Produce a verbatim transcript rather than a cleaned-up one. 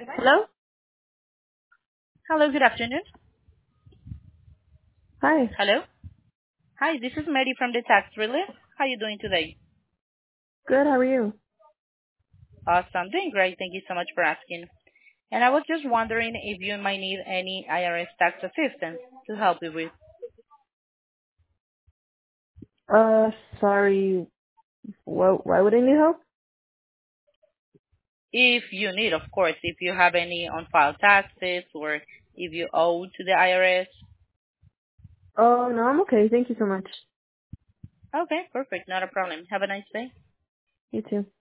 Hello? Hello, good afternoon. Hi. Hello. Hi, this is Mary from the Tax Relief. How are you doing today? Good, how are you? Awesome. Doing great. Thank you so much for asking. And I was just wondering if you might need any I R S tax assistance to help you with. Uh, sorry. What, why would I need help? If you need, of course, if you have any on-file taxes or if you owe to the I R S. Oh, no, I'm okay. Thank you so much. Okay, perfect. Not a problem. Have a nice day. You too.